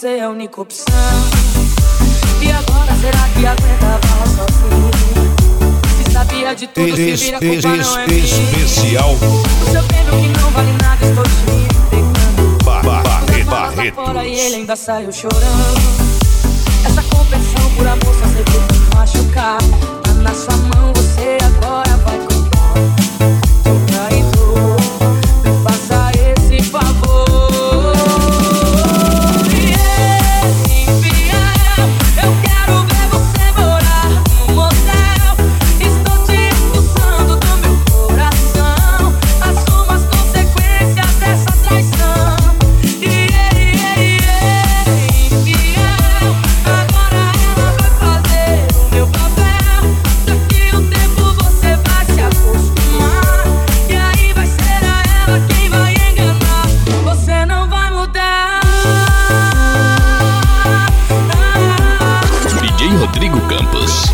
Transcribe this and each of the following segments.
você é a única opção. E agora será que aguenta falar sozinho? Se sabia de tudo, se vira, culpa não é minha. Especial O seu prêmio que não vale nada, estou te pegando. Barretos. Fora e ele ainda saiu chorando. Essa competição por amor só serviu pra me machucar. Tá na sua mão, você agora vai comprar. Seu traidor, me faça esse favor. Rodrigo Campos.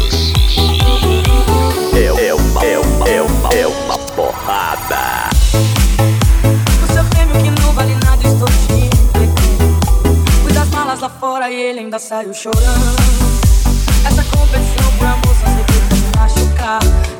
É uma porrada. O seu prêmio que não vale nada, estou te pegando. Fui das malas lá fora e ele ainda saiu chorando. Essa competição por amor só serviu pra me machucar.